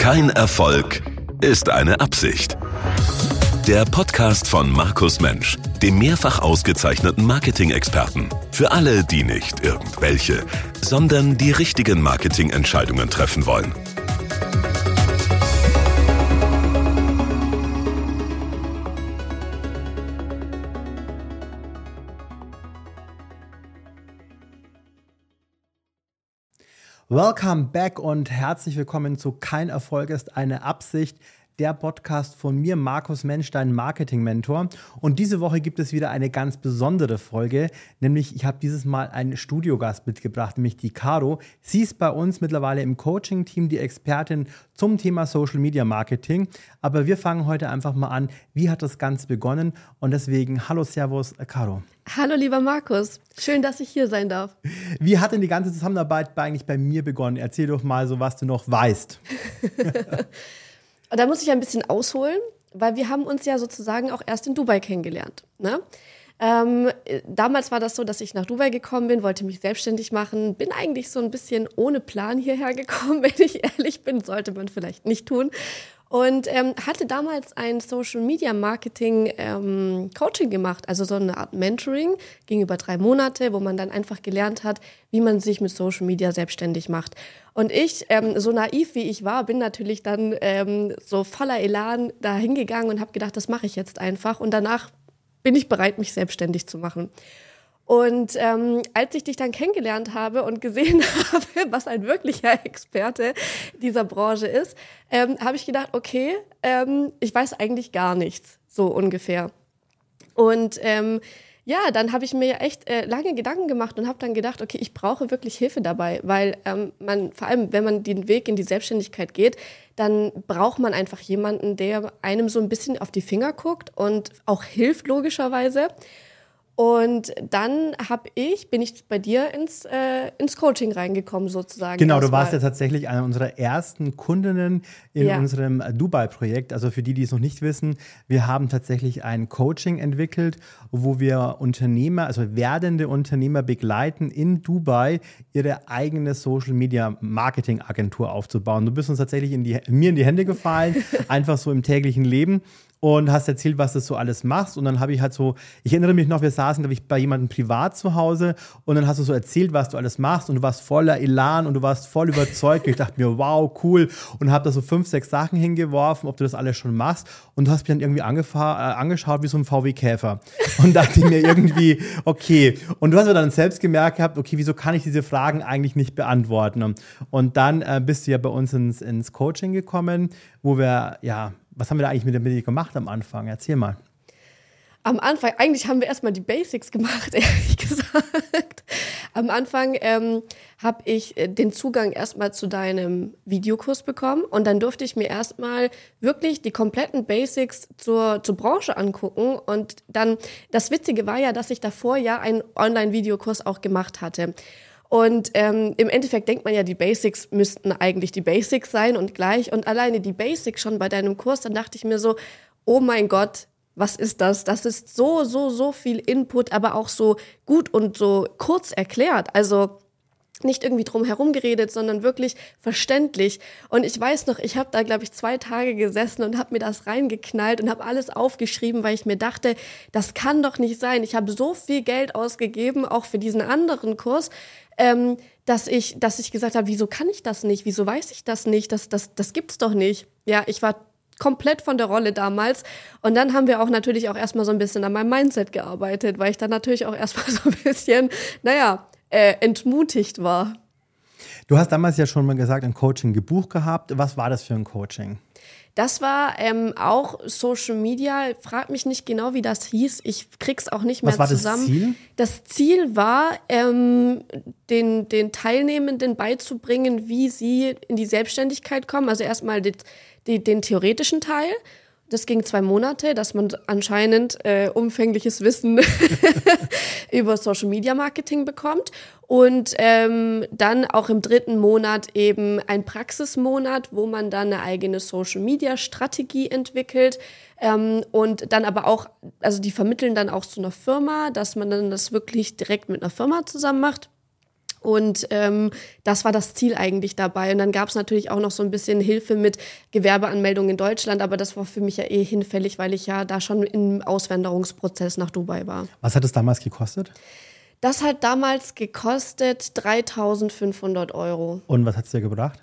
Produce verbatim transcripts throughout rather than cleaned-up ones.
Kein Erfolg ist eine Absicht. Der Podcast von Markus Mensch, dem mehrfach ausgezeichneten Marketing-Experten. Für alle, die nicht irgendwelche, sondern die richtigen Marketingentscheidungen treffen wollen. Welcome back und herzlich willkommen zu Kein Erfolg ist eine Absicht, der Podcast von mir, Markus Mensch, dein Marketing-Mentor. Und diese Woche gibt es wieder eine ganz besondere Folge, nämlich ich habe dieses Mal einen Studiogast mitgebracht, nämlich die Caro. Sie ist bei uns mittlerweile im Coaching-Team die Expertin zum Thema Social Media Marketing. Aber wir fangen heute einfach mal an, wie hat das Ganze begonnen? Und deswegen, hallo, servus, Caro. Hallo lieber Markus, schön, dass ich hier sein darf. Wie hat denn die ganze Zusammenarbeit eigentlich bei mir begonnen? Erzähl doch mal so, was du noch weißt. Da muss ich ein bisschen ausholen, weil wir haben uns ja sozusagen auch erst in Dubai kennengelernt. Ne? Ähm, damals war das so, dass ich nach Dubai gekommen bin, wollte mich selbstständig machen, bin eigentlich so ein bisschen ohne Plan hierher gekommen, wenn ich ehrlich bin, sollte man vielleicht nicht tun. Und ähm, hatte damals ein Social Media Marketing ähm, Coaching gemacht, also so eine Art Mentoring, ging über drei Monate, wo man dann einfach gelernt hat, wie man sich mit Social Media selbstständig macht. Und ich, ähm, so naiv wie ich war, bin natürlich dann ähm, so voller Elan da hingegangen und habe gedacht, das mache ich jetzt einfach. Und danach bin ich bereit, mich selbstständig zu machen. Und ähm, als ich dich dann kennengelernt habe und gesehen habe, was ein wirklicher Experte dieser Branche ist, ähm, habe ich gedacht, okay, ähm, ich weiß eigentlich gar nichts, so ungefähr. Und ähm, ja, dann habe ich mir echt äh, lange Gedanken gemacht und habe dann gedacht, okay, ich brauche wirklich Hilfe dabei, weil ähm, man, vor allem, wenn man den Weg in die Selbstständigkeit geht, dann braucht man einfach jemanden, der einem so ein bisschen auf die Finger guckt und auch hilft, logischerweise. Und dann hab ich, bin ich bei dir ins, äh, ins Coaching reingekommen sozusagen. Genau, du warst ja tatsächlich eine unserer ersten Kundinnen in ja. unserem Dubai-Projekt. Also für die, die es noch nicht wissen, wir haben tatsächlich ein Coaching entwickelt, wo wir Unternehmer, also werdende Unternehmer begleiten, in Dubai ihre eigene Social-Media-Marketing-Agentur aufzubauen. Du bist uns tatsächlich in die, mir in die Hände gefallen, einfach so im täglichen Leben. Und hast erzählt, was du so alles machst. Und dann habe ich halt so, ich erinnere mich noch, wir saßen, glaube ich, bei jemandem privat zu Hause. Und dann hast du so erzählt, was du alles machst. Und du warst voller Elan und du warst voll überzeugt. Und ich dachte mir, wow, cool. Und habe da so fünf, sechs Sachen hingeworfen, ob du das alles schon machst. Und du hast mich dann irgendwie angefahr, äh, angeschaut wie so ein V W-Käfer. Und dachte ich mir irgendwie, okay. Und du hast mir dann selbst gemerkt gehabt, okay, wieso kann ich diese Fragen eigentlich nicht beantworten? Und dann äh, bist du ja bei uns ins, ins Coaching gekommen, wo wir, ja, was haben wir da eigentlich mit der Medien gemacht am Anfang? Erzähl mal. Am Anfang, eigentlich haben wir erstmal die Basics gemacht, ehrlich gesagt. Am Anfang ähm, habe ich den Zugang erstmal zu deinem Videokurs bekommen und dann durfte ich mir erstmal wirklich die kompletten Basics zur, zur Branche angucken. Und dann, das Witzige war ja, dass ich davor ja einen Online-Videokurs auch gemacht hatte. Und ähm, im Endeffekt denkt man ja, die Basics müssten eigentlich die Basics sein und gleich. Und alleine die Basics schon bei deinem Kurs, dann dachte ich mir so, oh mein Gott, was ist das? Das ist so, so, so viel Input, aber auch so gut und so kurz erklärt. Also nicht irgendwie drum herum geredet, sondern wirklich verständlich. Und ich weiß noch, ich habe da, glaube ich, zwei Tage gesessen und habe mir das reingeknallt und habe alles aufgeschrieben, weil ich mir dachte, das kann doch nicht sein. Ich habe so viel Geld ausgegeben, auch für diesen anderen Kurs, ähm, dass ich, dass ich gesagt habe, wieso kann ich das nicht? Wieso weiß ich das nicht? Das, das, das gibt's doch nicht. Ja, ich war komplett von der Rolle damals. Und dann haben wir auch natürlich auch erstmal so ein bisschen an meinem Mindset gearbeitet, weil ich dann natürlich auch erstmal so ein bisschen, naja, äh, entmutigt war. Du hast damals ja schon mal gesagt, ein Coaching gebucht gehabt. Was war das für ein Coaching? Das war ähm, auch Social Media. Frag mich nicht genau, wie das hieß. Ich krieg's auch nicht mehr zusammen. Was war das Ziel? Das Ziel war, ähm, den, den Teilnehmenden beizubringen, wie sie in die Selbstständigkeit kommen. Also erstmal die, die, den theoretischen Teil. Das ging zwei Monate, dass man anscheinend äh, umfängliches Wissen über Social Media Marketing bekommt. Und ähm, dann auch im dritten Monat eben ein Praxismonat, wo man dann eine eigene Social Media Strategie entwickelt. Ähm, und dann aber auch, also die vermitteln dann auch zu einer Firma, dass man dann das wirklich direkt mit einer Firma zusammen macht. Und ähm, das war das Ziel eigentlich dabei. Und dann gab es natürlich auch noch so ein bisschen Hilfe mit Gewerbeanmeldung in Deutschland, aber das war für mich ja eh hinfällig, weil ich ja da schon im Auswanderungsprozess nach Dubai war. Was hat es damals gekostet? Das hat damals gekostet dreitausendfünfhundert Euro. Und was hat es dir gebracht?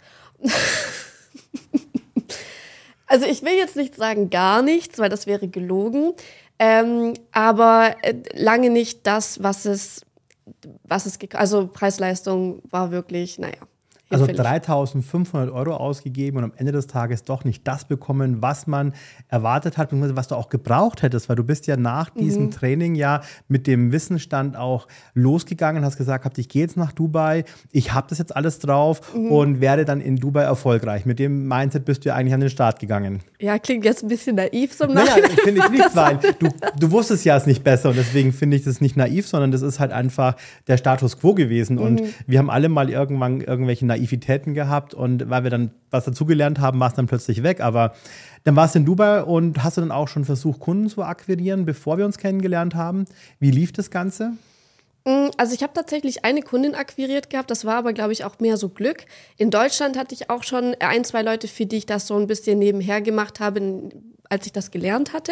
Also ich will jetzt nicht sagen gar nichts, weil das wäre gelogen, ähm, aber äh, lange nicht das, was es Was es, also Preis-Leistung war wirklich, naja. Also dreitausendfünfhundert Euro ausgegeben und am Ende des Tages doch nicht das bekommen, was man erwartet hat, was du auch gebraucht hättest, weil du bist ja nach diesem mhm. Training ja mit dem Wissensstand auch losgegangen, hast gesagt, ich gehe jetzt nach Dubai, ich habe das jetzt alles drauf mhm. und werde dann in Dubai erfolgreich. Mit dem Mindset bist du ja eigentlich an den Start gegangen. Ja, klingt jetzt ein bisschen naiv so im Naja, finde ich nicht, weil du, du wusstest ja es nicht besser und deswegen finde ich das nicht naiv, sondern das ist halt einfach der Status quo gewesen mhm. und wir haben alle mal irgendwann irgendwelche Naivitäten gehabt und weil wir dann was dazugelernt haben, war es dann plötzlich weg. Aber dann warst du in Dubai und hast du dann auch schon versucht, Kunden zu akquirieren, bevor wir uns kennengelernt haben. Wie lief das Ganze? Also ich habe tatsächlich eine Kundin akquiriert gehabt, das war aber, glaube ich, auch mehr so Glück. In Deutschland hatte ich auch schon ein, zwei Leute, für die ich das so ein bisschen nebenher gemacht habe, als ich das gelernt hatte.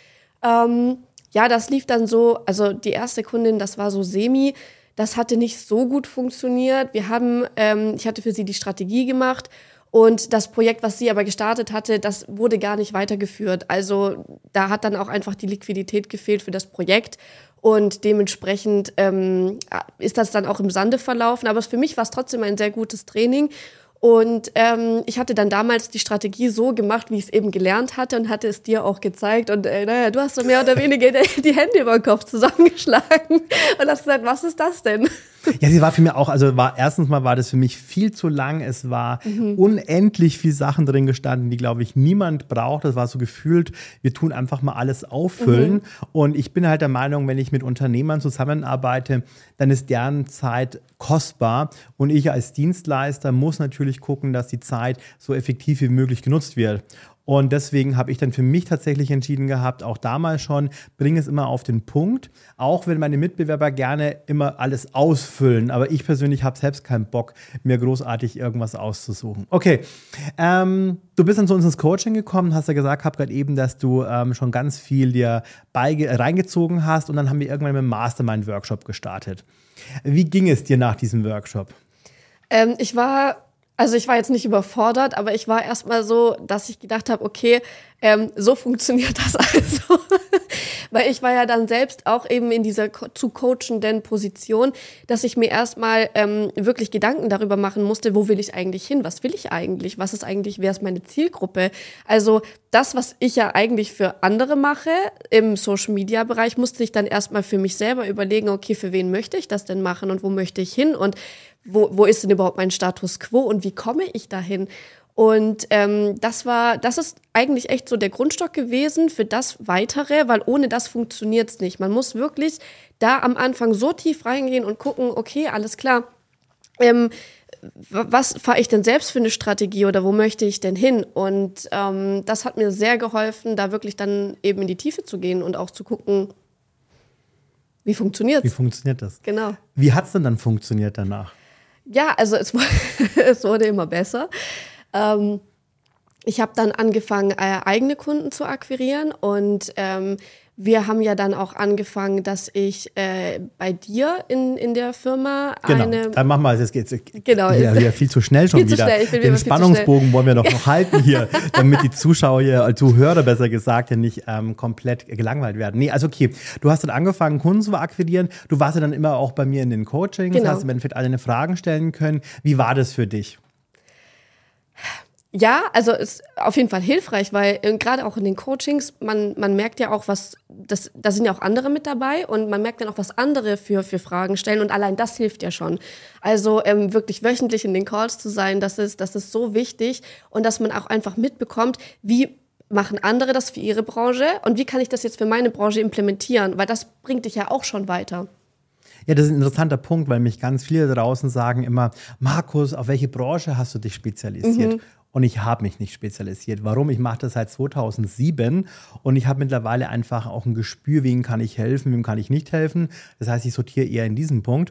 Ähm, ja, das lief dann so, also die erste Kundin, das war so semi. Das hatte nicht so gut funktioniert. Wir haben, ähm, ich hatte für sie die Strategie gemacht und das Projekt, was sie aber gestartet hatte, das wurde gar nicht weitergeführt. Also da hat dann auch einfach die Liquidität gefehlt für das Projekt und dementsprechend ähm, ist das dann auch im Sande verlaufen. Aber für mich war es trotzdem ein sehr gutes Training. Und ähm, ich hatte dann damals die Strategie so gemacht, wie ich es eben gelernt hatte und hatte es dir auch gezeigt. Und äh, naja, du hast so mehr oder weniger die Hände über den Kopf zusammengeschlagen und hast gesagt, was ist das denn? Ja, sie war für mich auch, also war erstens mal war das für mich viel zu lang. Es war mhm. unendlich viel Sachen drin gestanden, die, glaube ich, niemand braucht. Das war so gefühlt, wir tun einfach mal alles auffüllen. Mhm. Und ich bin halt der Meinung, wenn ich mit Unternehmern zusammenarbeite, dann ist deren Zeit kostbar. Und ich als Dienstleister muss natürlich gucken, dass die Zeit so effektiv wie möglich genutzt wird. Und deswegen habe ich dann für mich tatsächlich entschieden gehabt, auch damals schon, bringe es immer auf den Punkt, auch wenn meine Mitbewerber gerne immer alles ausfüllen. Aber ich persönlich habe selbst keinen Bock, mir großartig irgendwas auszusuchen. Okay, ähm, du bist dann zu uns ins Coaching gekommen, hast ja gesagt, habe gerade eben, dass du ähm, schon ganz viel dir beige- reingezogen hast und dann haben wir irgendwann mit dem Mastermind-Workshop gestartet. Wie ging es dir nach diesem Workshop? Ähm, ich war... Also ich war jetzt nicht überfordert, aber ich war erstmal so, dass ich gedacht habe, okay, ähm, so funktioniert das also. Weil ich war ja dann selbst auch eben in dieser co- zu coachenden Position, dass ich mir erstmal ähm, wirklich Gedanken darüber machen musste, wo will ich eigentlich hin, was will ich eigentlich, was ist eigentlich, wer ist meine Zielgruppe? Also das, was ich ja eigentlich für andere mache im Social-Media-Bereich, musste ich dann erstmal für mich selber überlegen, okay, für wen möchte ich das denn machen und wo möchte ich hin und Wo, wo ist denn überhaupt mein Status quo und wie komme ich dahin? Und ähm, das war, das ist eigentlich echt so der Grundstock gewesen für das Weitere, weil ohne das funktioniert es nicht. Man muss wirklich da am Anfang so tief reingehen und gucken, okay, alles klar, ähm, was fahre ich denn selbst für eine Strategie oder wo möchte ich denn hin? Und ähm, das hat mir sehr geholfen, da wirklich dann eben in die Tiefe zu gehen und auch zu gucken, wie funktioniert es? Wie funktioniert das? Genau. Wie hat es denn dann funktioniert danach? Ja, also es, es wurde immer besser. Ähm, ich habe dann angefangen, äh, eigene Kunden zu akquirieren und ähm, wir haben ja dann auch angefangen, dass ich äh, bei dir in, in der Firma genau. eine... Dann machen wir es, jetzt geht's genau. wieder, wieder viel zu schnell schon viel wieder. Zu schnell. Ich bin Den wieder Spannungsbogen wollen wir doch noch halten hier, damit die Zuschauer, Zuhörer besser gesagt, ja nicht ähm, komplett gelangweilt werden. Nee, also okay, du hast dann angefangen, Kunden zu akquirieren. Du warst ja dann immer auch bei mir in den Coachings, genau. hast im Endeffekt alle eine Fragen stellen können. Wie war das für dich? Ja, also ist auf jeden Fall hilfreich, weil äh, gerade auch in den Coachings, man, man merkt ja auch, was, das, da sind ja auch andere mit dabei und man merkt dann auch, was andere für, für Fragen stellen und allein das hilft ja schon. Also ähm, wirklich wöchentlich in den Calls zu sein, das ist, das ist so wichtig und dass man auch einfach mitbekommt, wie machen andere das für ihre Branche und wie kann ich das jetzt für meine Branche implementieren, weil das bringt dich ja auch schon weiter. Ja, das ist ein interessanter Punkt, weil mich ganz viele draußen sagen immer, Markus, auf welche Branche hast du dich spezialisiert? Mhm. Und ich habe mich nicht spezialisiert. Warum? Ich mache das seit zweitausendsieben und ich habe mittlerweile einfach auch ein Gespür, wem kann ich helfen, wem kann ich nicht helfen. Das heißt, ich sortiere eher in diesem Punkt.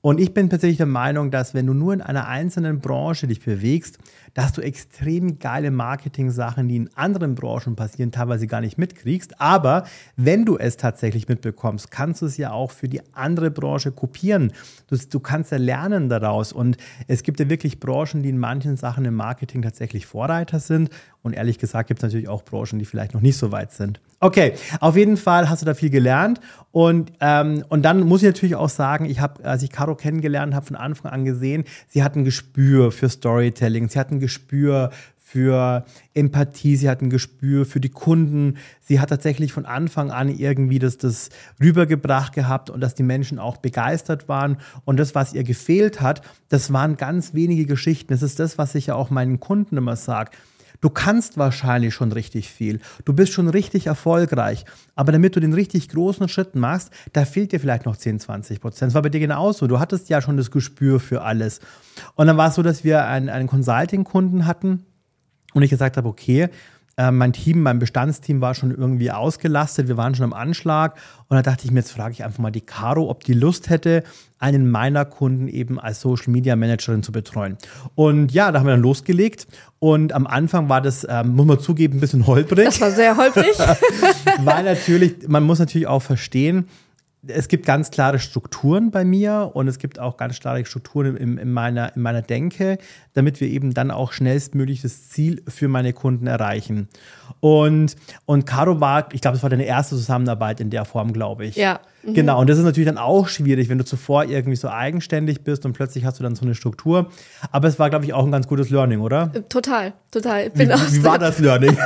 Und ich bin tatsächlich der Meinung, dass wenn du nur in einer einzelnen Branche dich bewegst, dass du extrem geile Marketing-Sachen, die in anderen Branchen passieren, teilweise gar nicht mitkriegst. Aber wenn du es tatsächlich mitbekommst, kannst du es ja auch für die andere Branche kopieren. Du, du kannst ja lernen daraus. Und es gibt ja wirklich Branchen, die in manchen Sachen im Marketing tatsächlich Vorreiter sind. Und ehrlich gesagt gibt es natürlich auch Branchen, die vielleicht noch nicht so weit sind. Okay, auf jeden Fall hast du da viel gelernt. Und, ähm, und dann muss ich natürlich auch sagen, ich habe, als ich Caro kennengelernt habe, von Anfang an gesehen, sie hat ein Gespür für Storytelling, sie hat ein Gespür für Empathie, sie hat ein Gespür für die Kunden. Sie hat tatsächlich von Anfang an irgendwie das, das rübergebracht gehabt und dass die Menschen auch begeistert waren. Und das, was ihr gefehlt hat, das waren ganz wenige Geschichten. Das ist das, was ich ja auch meinen Kunden immer sage. Du kannst wahrscheinlich schon richtig viel. Du bist schon richtig erfolgreich. Aber damit du den richtig großen Schritt machst, da fehlt dir vielleicht noch zehn, zwanzig Prozent. Das war bei dir genauso. Du hattest ja schon das Gespür für alles. Und dann war es so, dass wir einen, einen Consulting-Kunden hatten und ich gesagt habe, okay, äh, mein Team, mein Bestandsteam war schon irgendwie ausgelastet. Wir waren schon am Anschlag. Und da dachte ich mir, jetzt frage ich einfach mal die Caro, ob die Lust hätte, einen meiner Kunden eben als Social Media Managerin zu betreuen. Und ja, da haben wir dann losgelegt. Und am Anfang war das, ähm, muss man zugeben, ein bisschen holprig. Das war sehr holprig. Weil natürlich, man muss natürlich auch verstehen, es gibt ganz klare Strukturen bei mir und es gibt auch ganz klare Strukturen in, in, meiner, in meiner Denke, damit wir eben dann auch schnellstmöglich das Ziel für meine Kunden erreichen. Und, und Caro war, ich glaube, das war deine erste Zusammenarbeit in der Form, glaube ich. Ja. Mhm. Genau, und das ist natürlich dann auch schwierig, wenn du zuvor irgendwie so eigenständig bist und plötzlich hast du dann so eine Struktur. Aber es war, glaube ich, auch ein ganz gutes Learning, oder? Total, total. Bin wie, wie war das Learning?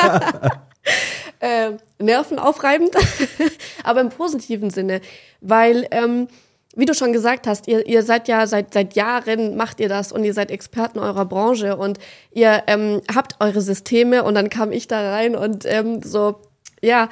Äh, nervenaufreibend, aber im positiven Sinne, weil, ähm, wie du schon gesagt hast, ihr, ihr seid ja seit, seit Jahren, macht ihr das und ihr seid Experten eurer Branche und ihr ähm, habt eure Systeme und dann kam ich da rein und ähm, so, ja,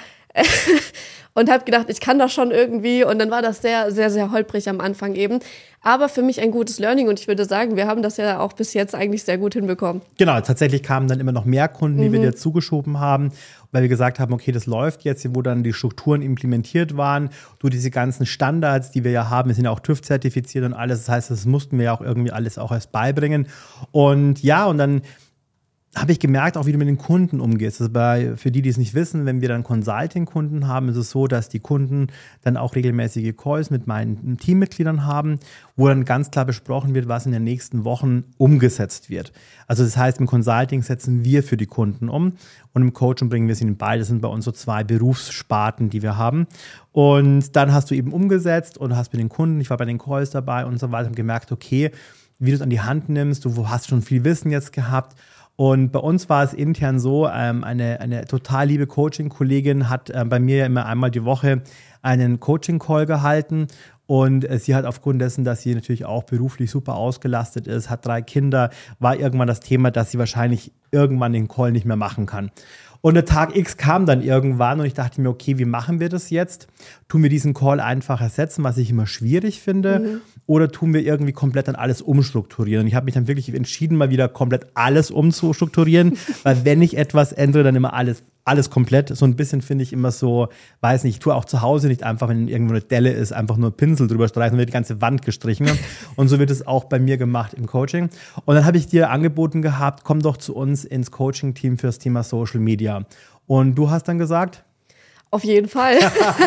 und habe gedacht, ich kann das schon irgendwie und dann war das sehr, sehr, sehr holprig am Anfang eben. Aber für mich ein gutes Learning und ich würde sagen, wir haben das ja auch bis jetzt eigentlich sehr gut hinbekommen. Genau, tatsächlich kamen dann immer noch mehr Kunden, die mhm. wir dir zugeschoben haben, weil wir gesagt haben, okay, das läuft jetzt, wo dann die Strukturen implementiert waren, du diese ganzen Standards, die wir ja haben, wir sind ja auch TÜV zertifiziert und alles, das heißt, das mussten wir ja auch irgendwie alles auch erst beibringen. Und ja, und dann habe ich gemerkt, auch wie du mit den Kunden umgehst. Also bei, für die, die es nicht wissen, wenn wir dann Consulting-Kunden haben, ist es so, dass die Kunden dann auch regelmäßige Calls mit meinen Teammitgliedern haben, wo dann ganz klar besprochen wird, was in den nächsten Wochen umgesetzt wird. Also das heißt, im Consulting setzen wir für die Kunden um und im Coaching bringen wir sie in beide. Das sind bei uns so zwei Berufssparten, die wir haben. Und dann hast du eben umgesetzt und hast mit den Kunden, ich war bei den Calls dabei und so weiter, und gemerkt, okay, wie du es an die Hand nimmst, du hast schon viel Wissen jetzt gehabt. Und bei uns war es intern so, ähm, eine, eine total liebe Coaching-Kollegin hat äh, bei mir immer einmal die Woche einen Coaching-Call gehalten. Und äh, sie hat aufgrund dessen, dass sie natürlich auch beruflich super ausgelastet ist, hat drei Kinder, war irgendwann das Thema, dass sie wahrscheinlich irgendwann den Call nicht mehr machen kann. Und der Tag X kam dann irgendwann und ich dachte mir, okay, wie machen wir das jetzt? Tun wir diesen Call einfach ersetzen, was ich immer schwierig finde, mhm. oder tun wir irgendwie komplett dann alles umstrukturieren? Und ich habe mich dann wirklich entschieden, mal wieder komplett alles umzustrukturieren, weil wenn ich etwas ändere, dann immer alles alles komplett. So ein bisschen finde ich immer so, weiß nicht, ich tue auch zu Hause nicht einfach, wenn irgendwo eine Delle ist, einfach nur Pinsel drüber streichen, dann wird die ganze Wand gestrichen. Und so wird es auch bei mir gemacht im Coaching. Und dann habe ich dir angeboten gehabt, komm doch zu uns ins Coaching-Team fürs Thema Social Media. Und du hast dann gesagt? Auf jeden Fall.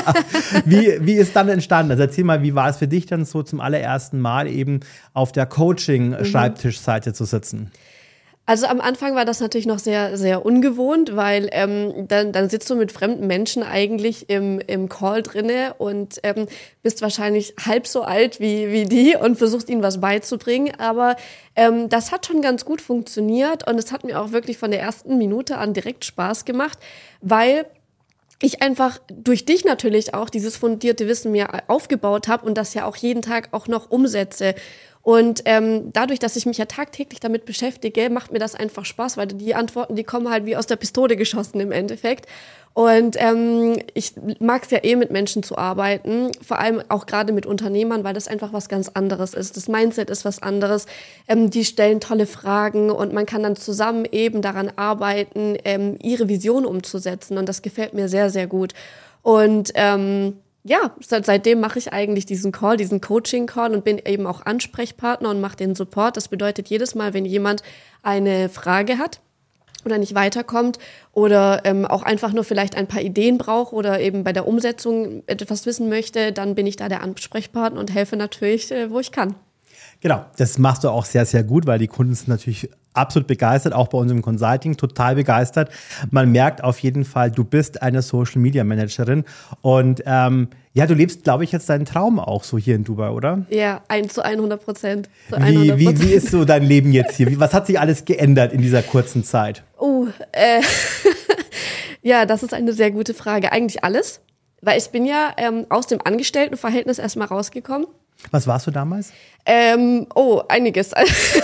wie, wie ist dann entstanden? Also erzähl mal, wie war es für dich dann so zum allerersten Mal eben auf der Coaching-Schreibtischseite mhm. zu sitzen? Also am Anfang war das natürlich noch sehr, sehr ungewohnt, weil ähm, dann, dann sitzt du mit fremden Menschen eigentlich im, im Call drinne und ähm, bist wahrscheinlich halb so alt wie, wie die und versuchst ihnen was beizubringen. Aber ähm, das hat schon ganz gut funktioniert und es hat mir auch wirklich von der ersten Minute an direkt Spaß gemacht, weil ich einfach durch dich natürlich auch dieses fundierte Wissen mir aufgebaut habe und das ja auch jeden Tag auch noch umsetze. Und ähm, dadurch, dass ich mich ja tagtäglich damit beschäftige, macht mir das einfach Spaß, weil die Antworten, die kommen halt wie aus der Pistole geschossen im Endeffekt. Und ähm, ich mag es ja eh, mit Menschen zu arbeiten, vor allem auch gerade mit Unternehmern, weil das einfach was ganz anderes ist. Das Mindset ist was anderes. Ähm, die stellen tolle Fragen und man kann dann zusammen eben daran arbeiten, ähm, ihre Vision umzusetzen. Und das gefällt mir sehr, sehr gut. Und ähm, ja, seit, seitdem mache ich eigentlich diesen Call, diesen Coaching-Call und bin eben auch Ansprechpartner und mache den Support. Das bedeutet, jedes Mal, wenn jemand eine Frage hat oder nicht weiterkommt oder ähm, auch einfach nur vielleicht ein paar Ideen braucht oder eben bei der Umsetzung etwas wissen möchte, dann bin ich da der Ansprechpartner und helfe natürlich, äh, wo ich kann. Genau, das machst du auch sehr, sehr gut, weil die Kunden sind natürlich absolut begeistert, auch bei uns im Consulting total begeistert. Man merkt auf jeden Fall, du bist eine Social Media Managerin und ähm, ja, du lebst, glaube ich, jetzt deinen Traum auch so hier in Dubai, oder? Ja, ein, zu hundert Prozent. Wie, wie, wie ist so dein Leben jetzt hier? Wie, was hat sich alles geändert in dieser kurzen Zeit? Oh, äh, ja, das ist eine sehr gute Frage. Eigentlich alles, weil ich bin ja ähm, aus dem Angestelltenverhältnis erstmal rausgekommen. Was warst du damals? Ähm, oh, einiges.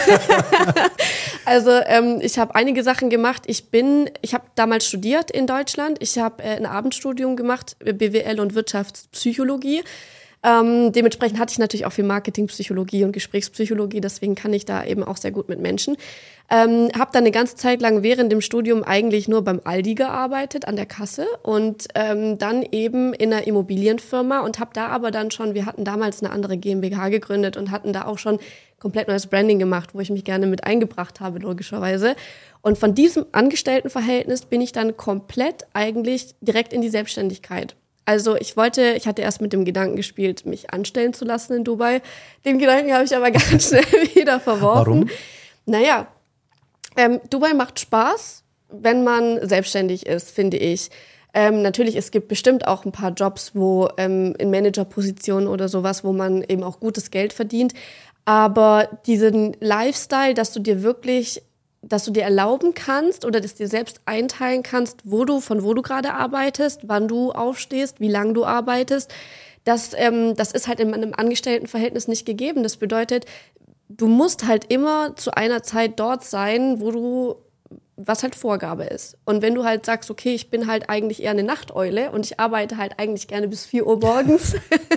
Also ähm, ich habe einige Sachen gemacht. Ich bin, ich habe damals studiert in Deutschland. Ich habe äh, ein Abendstudium gemacht, B W L und Wirtschaftspsychologie. Ähm, dementsprechend hatte ich natürlich auch viel Marketingpsychologie und Gesprächspsychologie, deswegen kann ich da eben auch sehr gut mit Menschen. Ähm, habe dann eine ganze Zeit lang während dem Studium eigentlich nur beim Aldi gearbeitet, an der Kasse und ähm, dann eben in einer Immobilienfirma und habe da aber dann schon, wir hatten damals eine andere GmbH gegründet und hatten da auch schon komplett neues Branding gemacht, wo ich mich gerne mit eingebracht habe, logischerweise. Und von diesem Angestelltenverhältnis bin ich dann komplett eigentlich direkt in die Selbstständigkeit. Also ich wollte, ich hatte erst mit dem Gedanken gespielt, mich anstellen zu lassen in Dubai. Den Gedanken habe ich aber ganz schnell wieder verworfen. Warum? Naja, ähm, Dubai macht Spaß, wenn man selbstständig ist, finde ich. Ähm, natürlich, es gibt bestimmt auch ein paar Jobs, wo ähm, in Managerpositionen oder sowas, wo man eben auch gutes Geld verdient. Aber diesen Lifestyle, dass du dir wirklich dass du dir erlauben kannst oder das dir selbst einteilen kannst, wo du, von wo du gerade arbeitest, wann du aufstehst, wie lange du arbeitest, das, ähm, das ist halt in einem Angestelltenverhältnis nicht gegeben. Das bedeutet, du musst halt immer zu einer Zeit dort sein, wo du, was halt Vorgabe ist. Und wenn du halt sagst, okay, ich bin halt eigentlich eher eine Nachteule und ich arbeite halt eigentlich gerne bis vier Uhr morgens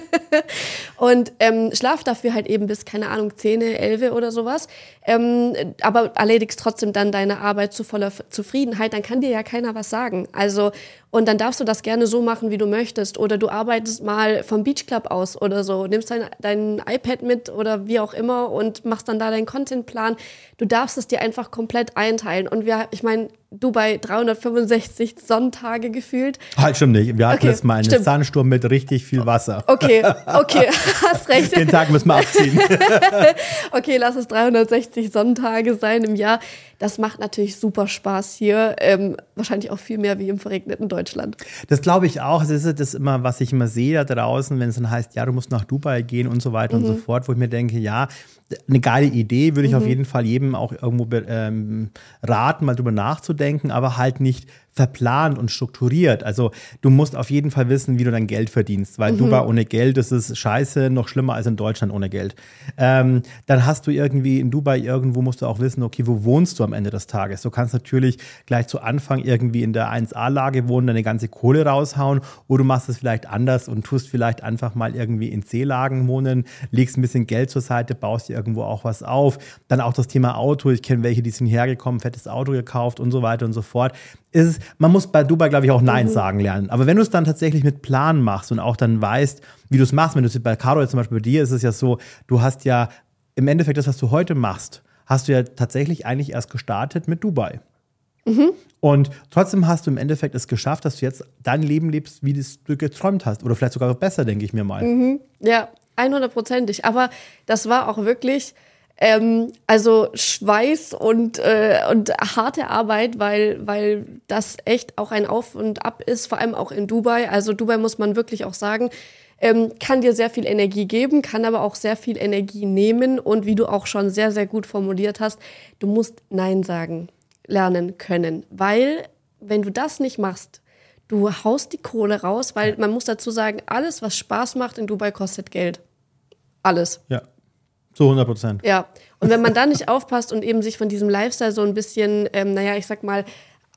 und ähm, schlaf dafür halt eben bis, keine Ahnung, zehn, elf oder sowas, ähm, aber erledigst trotzdem dann deine Arbeit zu voller Zufriedenheit, dann kann dir ja keiner was sagen. Also, und dann darfst du das gerne so machen, wie du möchtest. Oder du arbeitest mal vom Beach Club aus oder so, nimmst dein, dein iPad mit oder wie auch immer und machst dann da deinen Contentplan. Du darfst es dir einfach komplett einteilen. Und wir, ich meine, Dubai dreihundertfünfundsechzig Sonntage gefühlt. Halt, stimmt nicht. Wir hatten Okay, jetzt mal einen stimmt. Sandsturm mit richtig viel Wasser. Okay, okay, hast recht. Den Tag müssen wir abziehen. Okay, lass es dreihundertsechzig Sonntage sein im Jahr. Das macht natürlich super Spaß hier. Ähm, wahrscheinlich auch viel mehr wie im verregneten Deutschland. Das glaube ich auch. Das ist das immer, was ich immer sehe da draußen, wenn es dann heißt, ja, du musst nach Dubai gehen und so weiter mhm. und so fort, wo ich mir denke, ja, eine geile Idee, würde ich mhm. auf jeden Fall jedem auch irgendwo ähm, raten, mal drüber nachzudenken, aber halt nicht verplant und strukturiert. Also du musst auf jeden Fall wissen, wie du dein Geld verdienst, weil mhm. Dubai ohne Geld, das ist scheiße, noch schlimmer als in Deutschland ohne Geld. Ähm, dann hast du irgendwie in Dubai irgendwo, musst du auch wissen, okay, wo wohnst du am Ende des Tages? Du kannst natürlich gleich zu Anfang irgendwie in der eins A-Lage wohnen, deine ganze Kohle raushauen, oder du machst es vielleicht anders und tust vielleicht einfach mal irgendwie in C-Lagen wohnen, legst ein bisschen Geld zur Seite, baust dir irgendwo auch was auf. Dann auch das Thema Auto. Ich kenne welche, die sind hergekommen, fettes Auto gekauft und so weiter und so fort. Ist es, man muss bei Dubai, glaube ich, auch Nein mhm. sagen lernen. Aber wenn du es dann tatsächlich mit Plan machst und auch dann weißt, wie du es machst, wenn du es bei Caro jetzt zum Beispiel bei dir ist es ja so, du hast ja im Endeffekt das, was du heute machst, hast du ja tatsächlich eigentlich erst gestartet mit Dubai. Mhm. Und trotzdem hast du im Endeffekt es geschafft, dass du jetzt dein Leben lebst, wie du geträumt hast. Oder vielleicht sogar besser, denke ich mir mal. Mhm. Ja, hundertprozentig. Aber das war auch wirklich ähm, also Schweiß und, äh, und harte Arbeit, weil, weil das echt auch ein Auf und Ab ist, vor allem auch in Dubai. Also Dubai, muss man wirklich auch sagen, ähm, kann dir sehr viel Energie geben, kann aber auch sehr viel Energie nehmen. Und wie du auch schon sehr, sehr gut formuliert hast, du musst Nein sagen lernen können. Weil, wenn du das nicht machst, du haust die Kohle raus, weil man muss dazu sagen, alles, was Spaß macht in Dubai, kostet Geld. Alles. Ja, zu hundert Prozent. Ja, und wenn man da nicht aufpasst und eben sich von diesem Lifestyle so ein bisschen, ähm, naja, ich sag mal,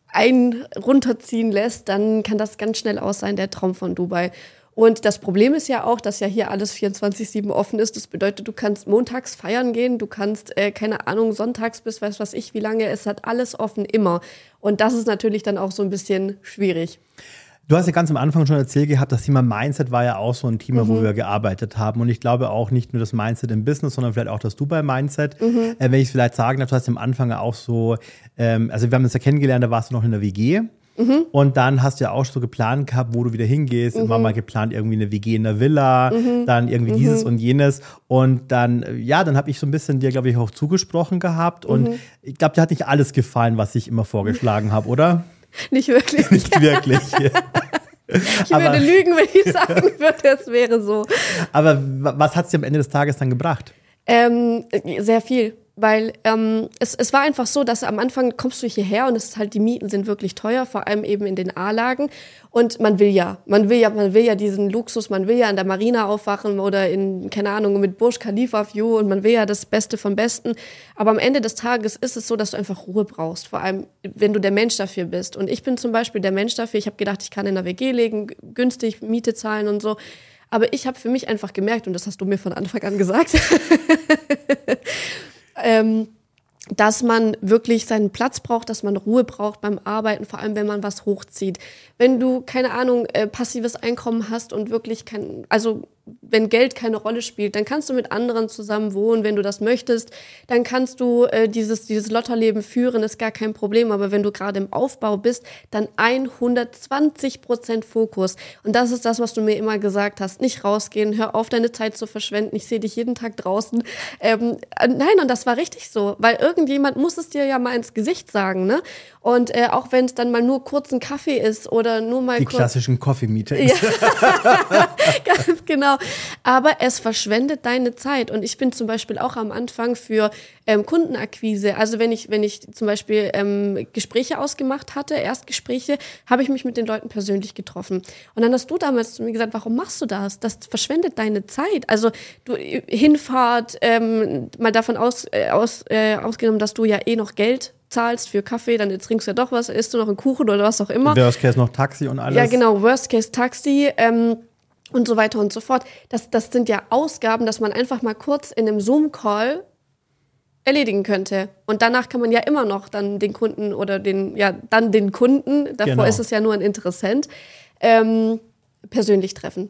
ein runterziehen lässt, dann kann das ganz schnell aus sein, der Traum von Dubai. Und das Problem ist ja auch, dass ja hier alles vierundzwanzig sieben offen ist. Das bedeutet, du kannst montags feiern gehen, du kannst, äh, keine Ahnung, sonntags bis weiß was ich wie lange, es hat alles offen, immer. Und das ist natürlich dann auch so ein bisschen schwierig. Du hast ja ganz am Anfang schon erzählt gehabt, das Thema Mindset war ja auch so ein Thema, mhm. wo wir gearbeitet haben. Und ich glaube auch nicht nur das Mindset im Business, sondern vielleicht auch das Dubai-Mindset. Mhm. Äh, wenn ich es vielleicht sagen darf, du hast am Anfang auch so, ähm, also wir haben uns ja kennengelernt, da warst du noch in der W G. Mhm. Und dann hast du ja auch so geplant gehabt, wo du wieder hingehst. Mhm. Immer mal geplant, irgendwie eine W G in der Villa, mhm. dann irgendwie mhm. dieses und jenes. Und dann, ja, dann habe ich so ein bisschen dir, glaube ich, auch zugesprochen gehabt. Und mhm. ich glaube, dir hat nicht alles gefallen, was ich immer vorgeschlagen habe, oder? Nicht wirklich. Nicht wirklich. Ich aber, würde lügen, wenn ich sagen würde, es wäre so. Aber was hat es dir am Ende des Tages dann gebracht? Ähm, sehr viel. Weil ähm, es, es war einfach so, dass am Anfang kommst du hierher und es ist halt, die Mieten sind wirklich teuer, vor allem eben in den A-Lagen. Und man will ja, man will ja, man will ja diesen Luxus, man will ja an der Marina aufwachen oder in, keine Ahnung, mit Burj Khalifa View und man will ja das Beste vom Besten. Aber am Ende des Tages ist es so, dass du einfach Ruhe brauchst, vor allem, wenn du der Mensch dafür bist. Und ich bin zum Beispiel der Mensch dafür, ich habe gedacht, ich kann in der W G legen, günstig Miete zahlen und so. Aber ich habe für mich einfach gemerkt, und das hast du mir von Anfang an gesagt, Ähm, dass man wirklich seinen Platz braucht, dass man Ruhe braucht beim Arbeiten, vor allem wenn man was hochzieht. Wenn du, keine Ahnung, äh, passives Einkommen hast und wirklich kein, also wenn Geld keine Rolle spielt, dann kannst du mit anderen zusammen wohnen, wenn du das möchtest. Dann kannst du äh, dieses, dieses Lotterleben führen, ist gar kein Problem. Aber wenn du gerade im Aufbau bist, dann hundertzwanzig Prozent Fokus. Und das ist das, was du mir immer gesagt hast. Nicht rausgehen, hör auf, deine Zeit zu verschwenden. Ich sehe dich jeden Tag draußen. Ähm, nein, und das war richtig so. Weil irgendjemand muss es dir ja mal ins Gesicht sagen, ne? Und äh, auch wenn es dann mal nur kurz ein Kaffee ist oder nur mal Die kurz... klassischen Coffee-Meetings. Ja. Ganz genau. Aber es verschwendet deine Zeit. Und ich bin zum Beispiel auch am Anfang für ähm, Kundenakquise. Also wenn ich, wenn ich zum Beispiel ähm, Gespräche ausgemacht hatte, Erstgespräche, habe ich mich mit den Leuten persönlich getroffen. Und dann hast du damals zu mir gesagt, warum machst du das? Das verschwendet deine Zeit. Also du Hinfahrt, ähm, mal davon aus, äh, aus, äh, ausgenommen, dass du ja eh noch Geld zahlst für Kaffee, dann trinkst du ja doch was, isst du noch einen Kuchen oder was auch immer. Worst Case noch Taxi und alles. Ja, genau, Worst Case Taxi ähm, und so weiter und so fort. Das, das sind ja Ausgaben, dass man einfach mal kurz in einem Zoom-Call erledigen könnte. Und danach kann man ja immer noch dann den Kunden oder den, ja, dann den Kunden, davor genau. ist es ja nur ein Interessent, ähm, persönlich treffen.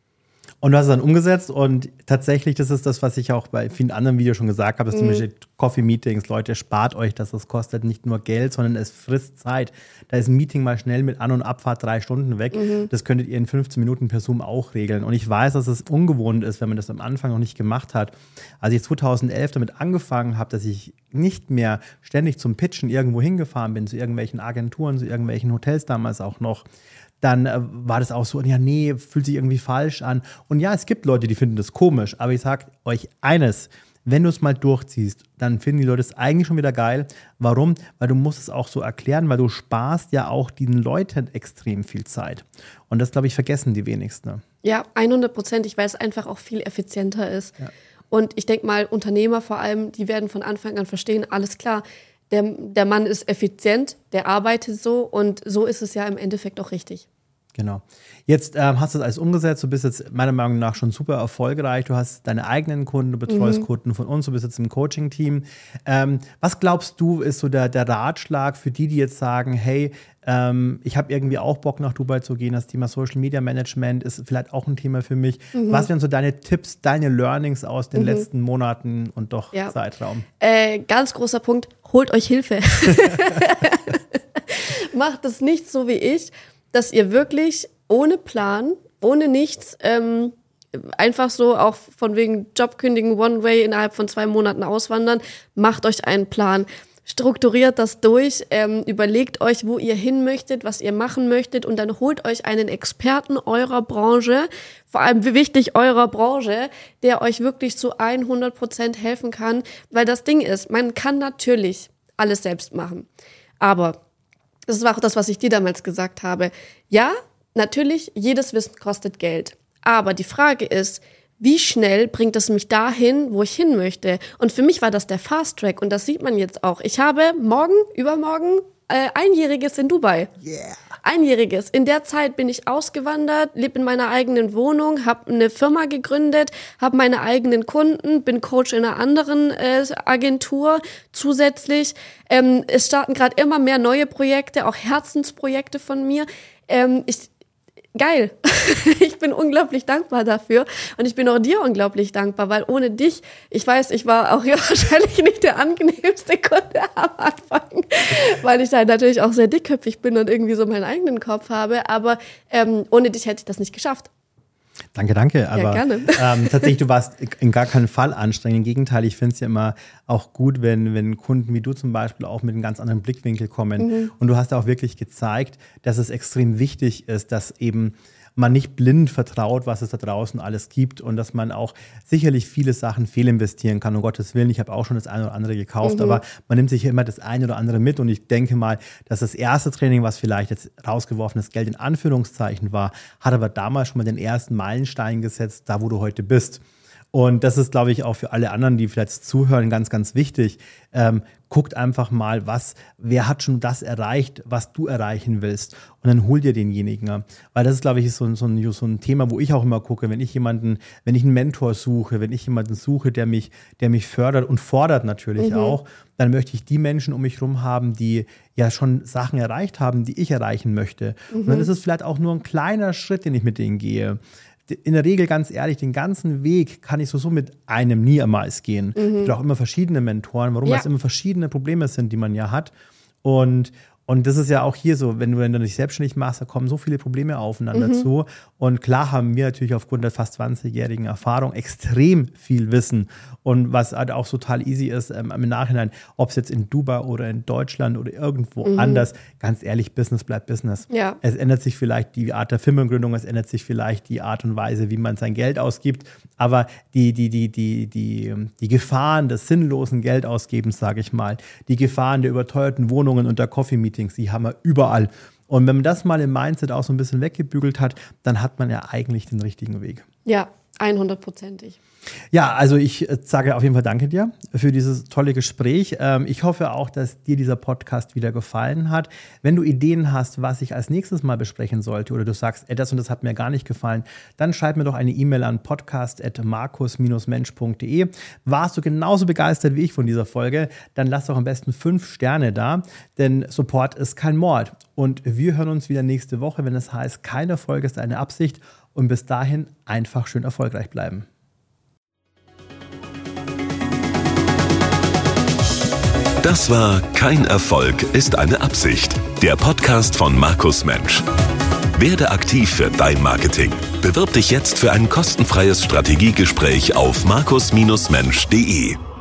Und du hast es dann umgesetzt und tatsächlich, das ist das, was ich auch bei vielen anderen Videos schon gesagt habe, ist zum Beispiel Coffee-Meetings. Leute, spart euch das, das kostet nicht nur Geld, sondern es frisst Zeit. Da ist ein Meeting mal schnell mit An- und Abfahrt drei Stunden weg. Mhm. Das könntet ihr in fünfzehn Minuten per Zoom auch regeln. Und ich weiß, dass es ungewohnt ist, wenn man das am Anfang noch nicht gemacht hat. Als ich zweitausendelf damit angefangen habe, dass ich nicht mehr ständig zum Pitchen irgendwo hingefahren bin, zu irgendwelchen Agenturen, zu irgendwelchen Hotels damals auch noch, dann äh, war das auch so, ja, nee, fühlt sich irgendwie falsch an. Und ja, es gibt Leute, die finden das komisch, aber ich sag euch eines, wenn du es mal durchziehst, dann finden die Leute es eigentlich schon wieder geil. Warum? Weil du musst es auch so erklären, weil du sparst ja auch den Leuten extrem viel Zeit. Und das, glaube ich, vergessen die wenigsten. Ja, hundert Prozent, weil es einfach auch viel effizienter ist. Ja. Und ich denke mal, Unternehmer vor allem, die werden von Anfang an verstehen, alles klar, Der, der Mann ist effizient, der arbeitet so und so ist es ja im Endeffekt auch richtig. Genau. Jetzt ähm, hast du das alles umgesetzt, du bist jetzt meiner Meinung nach schon super erfolgreich, du hast deine eigenen Kunden, du betreust mhm. Kunden von uns, du bist jetzt im Coaching-Team. Ähm, was glaubst du, ist so der, der Ratschlag für die, die jetzt sagen, hey, ähm, ich habe irgendwie auch Bock nach Dubai zu gehen, das Thema Social Media Management ist vielleicht auch ein Thema für mich. Mhm. Was wären so deine Tipps, deine Learnings aus den mhm. letzten Monaten und doch ja. Zeitraum? Äh, ganz großer Punkt, holt euch Hilfe. Macht es nicht so wie ich, dass ihr wirklich ohne Plan, ohne nichts, ähm, einfach so auch von wegen Job kündigen, One-Way innerhalb von zwei Monaten auswandern, macht euch einen Plan. Strukturiert das durch, ähm, überlegt euch, wo ihr hin möchtet, was ihr machen möchtet und dann holt euch einen Experten eurer Branche, vor allem wichtig eurer Branche, der euch wirklich zu hundert Prozent helfen kann, weil das Ding ist, man kann natürlich alles selbst machen, aber das war auch das, was ich dir damals gesagt habe. Ja, natürlich, jedes Wissen kostet Geld. Aber die Frage ist, wie schnell bringt es mich dahin, wo ich hin möchte? Und für mich war das der Fast Track und das sieht man jetzt auch. Ich habe morgen, übermorgen äh, Einjähriges in Dubai. Yeah. Einjähriges. In der Zeit bin ich ausgewandert, lebe in meiner eigenen Wohnung, habe eine Firma gegründet, habe meine eigenen Kunden, bin Coach in einer anderen äh, Agentur zusätzlich. Ähm, es starten gerade immer mehr neue Projekte, auch Herzensprojekte von mir. Ähm, ich geil. Ich bin unglaublich dankbar dafür und ich bin auch dir unglaublich dankbar, weil ohne dich, ich weiß, ich war auch ja wahrscheinlich nicht der angenehmste Kunde am Anfang, weil ich da natürlich auch sehr dickköpfig bin und irgendwie so meinen eigenen Kopf habe, aber ähm, ohne dich hätte ich das nicht geschafft. Danke, danke. Aber ja, gerne. Ähm, tatsächlich, du warst in gar keinem Fall anstrengend. Im Gegenteil, ich finde es ja immer auch gut, wenn, wenn Kunden wie du zum Beispiel auch mit einem ganz anderen Blickwinkel kommen. Mhm. Und du hast auch wirklich gezeigt, dass es extrem wichtig ist, dass eben man nicht blind vertraut, was es da draußen alles gibt und dass man auch sicherlich viele Sachen fehlinvestieren kann, um Gottes Willen. Ich habe auch schon das eine oder andere gekauft, mhm. aber man nimmt sich ja immer das eine oder andere mit und ich denke mal, dass das erste Training, was vielleicht jetzt rausgeworfenes Geld in Anführungszeichen war, hat aber damals schon mal den ersten Meilenstein gesetzt, da wo du heute bist. Und das ist, glaube ich, auch für alle anderen, die vielleicht zuhören, ganz, ganz wichtig. Ähm, guckt einfach mal, was, wer hat schon das erreicht, was du erreichen willst. Und dann hol dir denjenigen. Weil das ist, glaube ich, so, so, ein, so ein Thema, wo ich auch immer gucke, wenn ich jemanden, wenn ich einen Mentor suche, wenn ich jemanden suche, der mich, der mich fördert und fordert natürlich mhm. auch, dann möchte ich die Menschen um mich herum haben, die ja schon Sachen erreicht haben, die ich erreichen möchte. Mhm. Und dann ist es vielleicht auch nur ein kleiner Schritt, den ich mit denen gehe. In der Regel, ganz ehrlich, den ganzen Weg kann ich so, so mit einem niemals gehen. Mhm. Ich brauche immer verschiedene Mentoren, warum? Ja. Weil es immer verschiedene Probleme sind, die man ja hat. Und, und das ist ja auch hier so, wenn du, wenn du dich selbstständig machst, da kommen so viele Probleme aufeinander mhm. zu. Und klar haben wir natürlich aufgrund der fast zwanzigjährigen Erfahrung extrem viel Wissen. Und was halt auch total easy ist ähm, im Nachhinein, ob es jetzt in Dubai oder in Deutschland oder irgendwo mhm. anders, ganz ehrlich, Business bleibt Business. Ja. Es ändert sich vielleicht die Art der Firmengründung, es ändert sich vielleicht die Art und Weise, wie man sein Geld ausgibt. Aber die, die, die, die, die, die Gefahren des sinnlosen Geldausgebens, sage ich mal, die Gefahren der überteuerten Wohnungen und der Coffee-Meetings, die haben wir überall. Und wenn man das mal im Mindset auch so ein bisschen weggebügelt hat, dann hat man ja eigentlich den richtigen Weg. Ja, hundertprozentig. Ja, also ich sage auf jeden Fall danke dir für dieses tolle Gespräch. Ich hoffe auch, dass dir dieser Podcast wieder gefallen hat. Wenn du Ideen hast, was ich als nächstes mal besprechen sollte oder du sagst, ey, das und das hat mir gar nicht gefallen, dann schreib mir doch eine E-Mail an podcast at markus mensch punkt de. Warst du genauso begeistert wie ich von dieser Folge, dann lass doch am besten fünf Sterne da, denn Support ist kein Mord. Und wir hören uns wieder nächste Woche, wenn es heißt, keine Folge ist eine Absicht. Und bis dahin einfach schön erfolgreich bleiben. Das war Kein Erfolg ist eine Absicht. Der Podcast von Markus Mensch. Werde aktiv für dein Marketing. Bewirb dich jetzt für ein kostenfreies Strategiegespräch auf markus mensch punkt de.